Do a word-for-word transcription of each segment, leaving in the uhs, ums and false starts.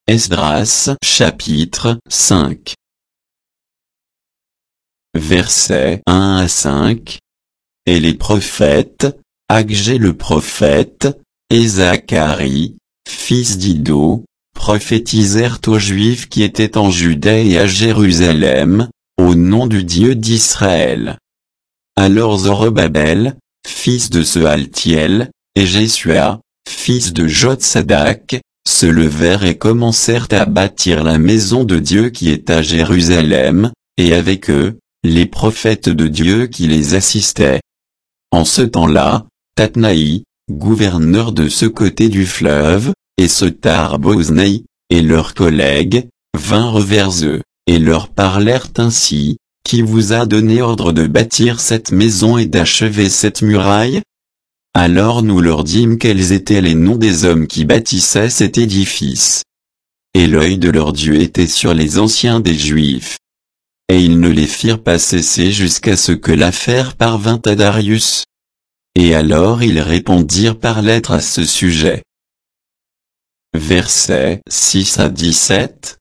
Esdras chapitre cinq. Versets un à cinq. Et les prophètes, Agé le prophète, et Zacharie, fils d'Iddo, prophétisèrent aux Juifs qui étaient en Judée et à Jérusalem, au nom du Dieu d'Israël. Alors Zorobabel, fils de Sealtiel, et Jésua, fils de Jotsadak, se levèrent et commencèrent à bâtir la maison de Dieu qui est à Jérusalem, et avec eux, les prophètes de Dieu qui les assistaient. En ce temps-là, Tatnaï, gouverneur de ce côté du fleuve, et Setar-Boznai, et leurs collègues, vinrent vers eux, et leur parlèrent ainsi: Qui vous a donné ordre de bâtir cette maison et d'achever cette muraille? Alors nous leur dîmes quels étaient les noms des hommes qui bâtissaient cet édifice. Et l'œil de leur Dieu était sur les anciens des Juifs. Et ils ne les firent pas cesser jusqu'à ce que l'affaire parvint à Darius. Et alors ils répondirent par lettre à ce sujet. Versets six à dix-sept.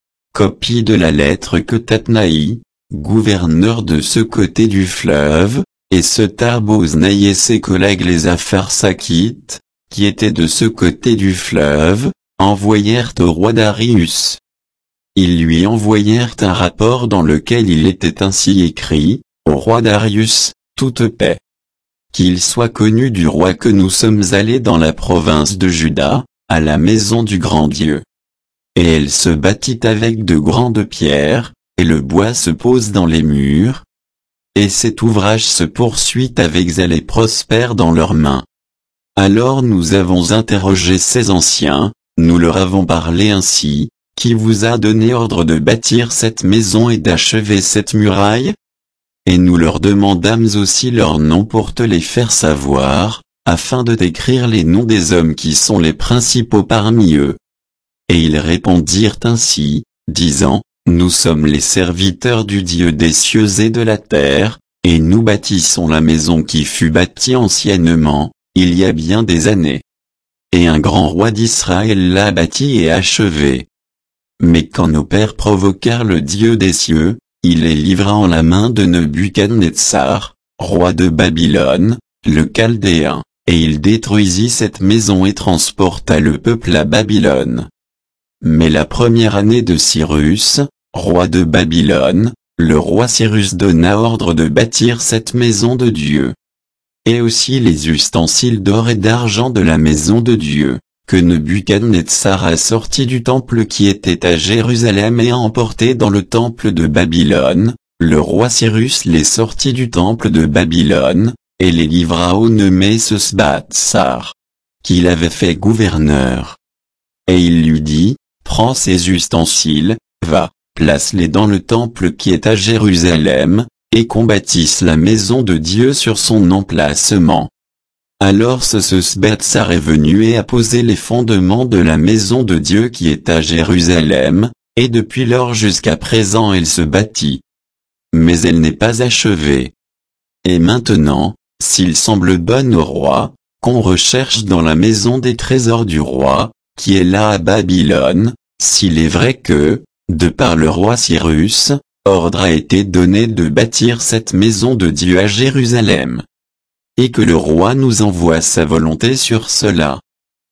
Copie de la lettre que Tatnaï, gouverneur de ce côté du fleuve, et Setar-Boznai et ses collègues les Apharsakites, qui étaient de ce côté du fleuve, envoyèrent au roi Darius. Ils lui envoyèrent un rapport dans lequel il était ainsi écrit: Au roi Darius, toute paix. Qu'il soit connu du roi que nous sommes allés dans la province de Juda, à la maison du grand Dieu. Et elle se bâtit avec de grandes pierres, et le bois se pose dans les murs. Et cet ouvrage se poursuit avec zèle et prospère dans leurs mains. Alors nous avons interrogé ces anciens, nous leur avons parlé ainsi: Qui vous a donné ordre de bâtir cette maison et d'achever cette muraille? Et nous leur demandâmes aussi leurs noms pour te les faire savoir, afin de t'écrire les noms des hommes qui sont les principaux parmi eux. Et ils répondirent ainsi, disant: Nous sommes les serviteurs du Dieu des cieux et de la terre, et nous bâtissons la maison qui fut bâtie anciennement, il y a bien des années. Et un grand roi d'Israël l'a bâtie et achevée. Mais quand nos pères provoquèrent le Dieu des cieux, il les livra en la main de Nebuchadnezzar, roi de Babylone, le Chaldéen, et il détruisit cette maison et transporta le peuple à Babylone. Mais la première année de Cyrus, roi de Babylone, le roi Cyrus donna ordre de bâtir cette maison de Dieu. Et aussi les ustensiles d'or et d'argent de la maison de Dieu, que Nebuchadnezzar a sorti du temple qui était à Jérusalem et a emporté dans le temple de Babylone, le roi Cyrus les sortit du temple de Babylone, et les livra au nommé Sesbatsar, qu'il avait fait gouverneur. Et il lui dit: Prends ces ustensiles, va, place-les dans le temple qui est à Jérusalem, et qu'on bâtisse la maison de Dieu sur son emplacement. Alors ce Sesbatsar est venu et a posé les fondements de la maison de Dieu qui est à Jérusalem, et depuis lors jusqu'à présent elle se bâtit. Mais elle n'est pas achevée. Et maintenant, s'il semble bon au roi, qu'on recherche dans la maison des trésors du roi, qui est là à Babylone, s'il est vrai que, de par le roi Cyrus, ordre a été donné de bâtir cette maison de Dieu à Jérusalem. Et que le roi nous envoie sa volonté sur cela.